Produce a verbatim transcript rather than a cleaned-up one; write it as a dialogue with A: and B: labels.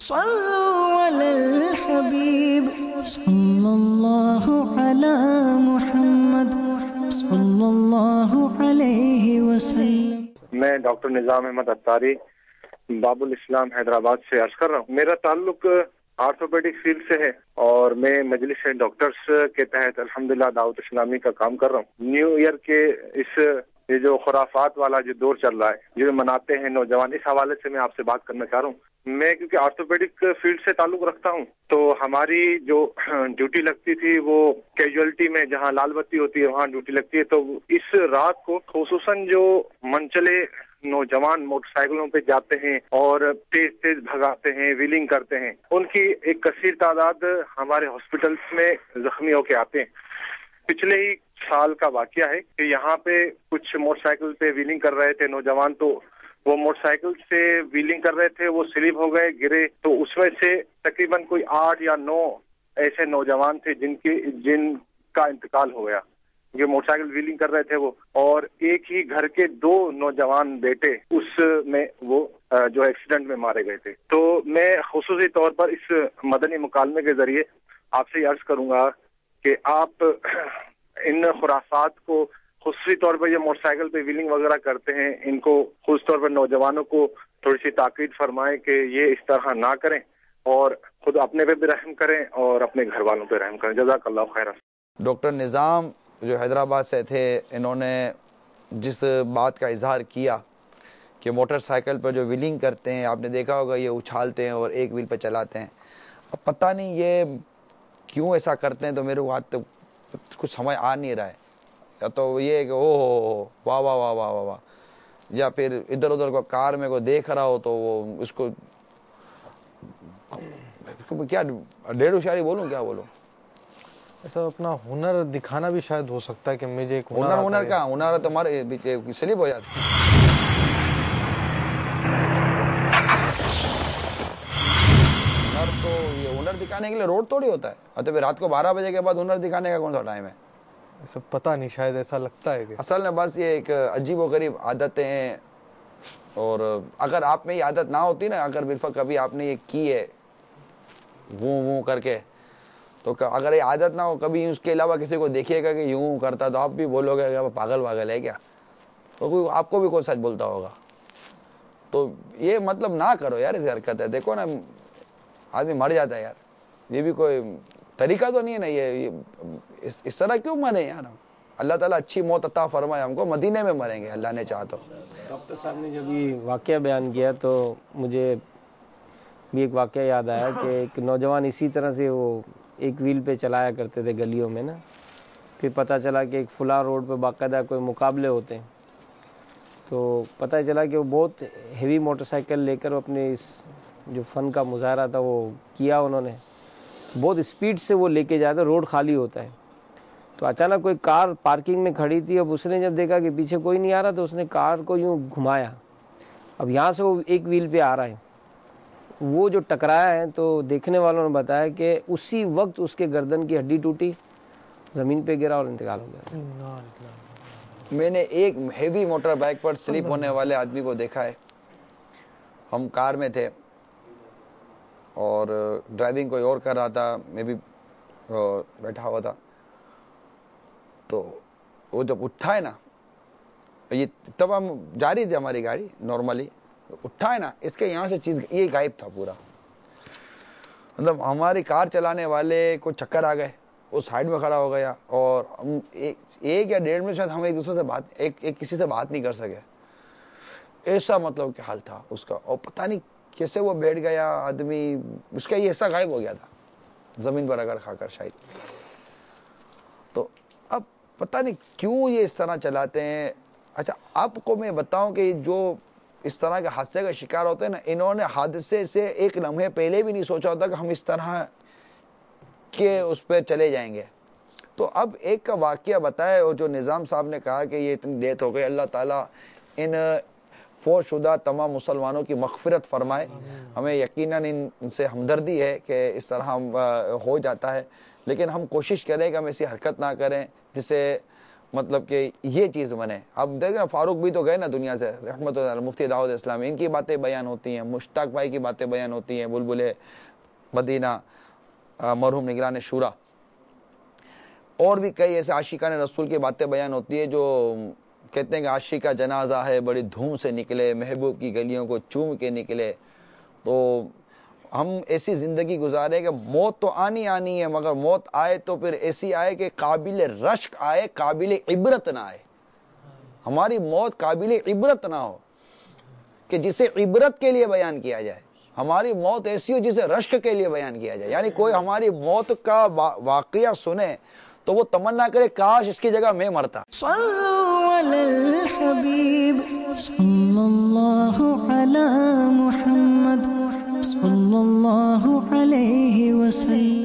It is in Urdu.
A: صلوا علی الحبیب صلی اللہ علی محمد صلی اللہ علیہ وسلم۔
B: میں ڈاکٹر نظام احمد اتاری باب الاسلام حیدرآباد سے عرض کر رہا ہوں۔ میرا تعلق آرتھوپیڈک فیلڈ سے ہے اور میں مجلس ڈاکٹرز کے تحت الحمدللہ دعوت اسلامی کا کام کر رہا ہوں۔ نیو ایئر کے اس یہ جو خرافات والا جو دور چل رہا ہے، جو مناتے ہیں نوجوان، اس حوالے سے میں آپ سے بات کرنا چاہ رہا ہوں۔ میں کیونکہ آرتھوپیڈک فیلڈ سے تعلق رکھتا ہوں تو ہماری جو ڈیوٹی لگتی تھی وہ کیجویلٹی میں، جہاں لال بتی ہوتی ہے وہاں ڈیوٹی لگتی ہے، تو اس رات کو خصوصاً جو منچلے نوجوان موٹر سائیکلوں پہ جاتے ہیں اور تیز تیز بھگاتے ہیں، ویلنگ کرتے ہیں، ان کی ایک کثیر تعداد ہمارے ہاسپٹلس میں زخمی ہو کے آتے ہیں۔ پچھلے ہی سال کا واقعہ ہے کہ یہاں پہ کچھ موٹر سائیکل پہ ویلنگ کر رہے تھے نوجوان، تو وہ موٹر سائیکل سے ویلنگ کر رہے تھے، وہ سلپ ہو گئے، گرے، تو اس میں سے تقریباً کوئی آٹھ یا نو ایسے نوجوان تھے جن کی جن کا انتقال ہو گیا۔ جو موٹر سائیکل ویلنگ کر رہے تھے وہ، اور ایک ہی گھر کے دو نوجوان بیٹے اس میں وہ جو ایکسیڈنٹ میں مارے گئے تھے۔ تو میں خصوصی طور پر اس مدنی مکالمے کے ذریعے آپ سے عرض کروں گا کہ آپ ان خرافات کو، خصوصی طور پر یہ موٹر سائیکل پہ ویلنگ وغیرہ کرتے ہیں، ان کو خصوصی طور پر نوجوانوں کو تھوڑی سی تاکید فرمائیں کہ یہ اس طرح نہ کریں اور خود اپنے پہ بھی رحم کریں اور اپنے گھر والوں پہ رحم کریں۔ جزاک اللہ خیر۔
C: ڈاکٹر نظام جو حیدرآباد سے تھے، انہوں نے جس بات کا اظہار کیا کہ موٹر سائیکل پر جو ویلنگ کرتے ہیں، آپ نے دیکھا ہوگا یہ اچھالتے ہیں اور ایک ویل پہ چلاتے ہیں۔ اب پتہ نہیں یہ کیوں ایسا کرتے ہیں، تو میرے کو تو کچھ سمجھ آ نہیں رہا ہے۔ یا تو یہ کہ او ہو واہ واہ واہ واہ واہ واہ، یا پھر ادھر ادھر کو کار میں کو دیکھ رہا ہو تو وہ اس کو کیا ڈیڑھ ہوشیاری بولوں، کیا بولوں،
D: ایسا اپنا ہنر دکھانا بھی شاید ہو سکتا ہے کہ مجھے ایک
C: ہنر ہنر کا ہنر تمہارے سلپ ہو جاتا ہے۔ ہنر تو یہ ہنر دکھانے کے لیے روڈ توڑی ہوتا ہے، اور تو پھر رات کو بارہ بجے کے بعد ہنر دکھانے کا کون سا ٹائم ہے؟
D: ایسا پتہ نہیں، شاید ایسا لگتا ہے کہ
C: اصل میں بس یہ ایک عجیب و غریب عادتیں ہیں، اور اگر آپ میں یہ عادت نہ ہوتی نا، اگر بالفعل کبھی آپ نے یہ کی ہے ووں ووں کر کے، تو اگر یہ عادت نہ ہو، کبھی اس کے علاوہ کسی کو دیکھیے گا کہ یوں کرتا تو آپ بھی بولو گے کہ پاگل واگل ہے کیا، تو کوئی آپ کو بھی کوئی سچ بولتا ہوگا۔ تو یہ مطلب نہ کرو یار، ایسی حرکت ہے، دیکھو نا آدمی مر جاتا ہے یار، یہ بھی کوئی طریقہ تو نہیں ہے نا، یہ اس, اس طرح کیوں مرے یار؟ اللہ تعالیٰ اچھی موت عطا فرمائے ہم کو، مدینے میں مریں گے اللہ نے چاہا تو۔
E: ڈاکٹر صاحب نے جب یہ واقعہ بیان کیا تو مجھے بھی ایک واقعہ یاد آیا کہ ایک نوجوان اسی طرح سے وہ ایک ویل پہ چلایا کرتے تھے گلیوں میں نا، پھر پتہ چلا کہ ایک فلاں روڈ پہ باقاعدہ کوئی مقابلے ہوتے ہیں، تو پتہ چلا کہ وہ بہت ہیوی موٹر سائیکل لے کر اپنے اس جو فن کا مظاہرہ تھا وہ کیا انہوں نے، بہت اسپیڈ سے وہ لے کے جاتا، روڈ خالی ہوتا ہے، تو اچانک کوئی کار پارکنگ میں کھڑی تھی، اب اس نے جب دیکھا کہ پیچھے کوئی نہیں آ رہا تو اس نے کار کو یوں گھمایا، اب یہاں سے وہ ایک ویل پہ آ رہا ہے، وہ جو ٹکرایا ہے تو دیکھنے والوں نے بتایا کہ اسی وقت اس کے گردن کی ہڈی ٹوٹی، زمین پہ گرا اور انتقال ہو گیا۔
C: میں نے ایک ہیوی موٹر بائک پر سلپ ہونے والے آدمی کو دیکھا ہے۔ ہم کار میں تھے اور ڈرائیونگ کوئی اور کر رہا تھا، میں بھی بیٹھا ہوا تھا، تو وہ جب اٹھا ہے نا، یہ تب ہم جاری تھے ہماری گاڑی نارملی، اٹھا ہے نا، اس کے یہاں سے چیز یہ غائب تھا پورا، مطلب ہماری کار چلانے والے کو چکر آ گئے، وہ سائڈ میں کھڑا ہو گیا، اور ہم ایک یا ڈیڑھ منٹ شاید ہم ایک دوسرے سے بات ایک ایک کسی سے بات نہیں کر سکے، ایسا مطلب کہ حال تھا اس کا، اور پتہ نہیں کیسے وہ بیٹھ گیا آدمی، اس کا یہ حصہ غائب ہو گیا تھا زمین پر اگر کھا کر شاید۔ تو اب پتہ نہیں کیوں یہ اس طرح چلاتے ہیں۔ اچھا آپ کو میں بتاؤں کہ جو اس طرح کے حادثے کا شکار ہوتے ہیں نا، انہوں نے حادثے سے ایک لمحے پہلے بھی نہیں سوچا ہوتا کہ ہم اس طرح کے اس پہ چلے جائیں گے۔ تو اب ایک کا واقعہ بتائے، اور جو نظام صاحب نے کہا کہ یہ اتنی ڈیتھ ہو گئی، اللہ تعالیٰ ان فوت شدہ تمام مسلمانوں کی مغفرت فرمائے، ہمیں یقیناً ان سے ہمدردی ہے کہ اس طرح ہو جاتا ہے، لیکن ہم کوشش کریں کہ ہم ایسی حرکت نہ کریں جس سے مطلب کہ یہ چیز بنے. اب دیکھیں نا فاروق بھی تو گئے نا دنیا سے رحمت اللہ مفتی دعوت اسلامی, ان کی باتیں بیان ہوتی ہیں, مشتاق بھائی کی باتیں بیان ہوتی ہیں, بلبل مدینہ مرحوم نگران شورا, اور بھی کئی ایسے عاشقان رسول کی باتیں بیان ہوتی ہے جو کہتے ہیں کہ عاشق کا جنازہ ہے بڑی دھوم سے نکلے, محبوب کی گلیوں کو چوم کے نکلے. تو ہم ایسی زندگی گزارے کہ موت تو آنی آنی ہے, مگر موت آئے تو پھر ایسی آئے کہ قابل رشک آئے, قابل عبرت نہ آئے. ہماری موت قابل عبرت نہ ہو کہ جسے عبرت کے لیے بیان کیا جائے, ہماری موت ایسی ہو جسے رشک کے لیے بیان کیا جائے. یعنی کوئی ہماری موت کا واقعہ سنے تو وہ تمنا کرے کاش اس کی جگہ میں مرتا.
A: صلو علی الحبیب صلی اللہ علی محمد صلی اللہ علیہ وسلم.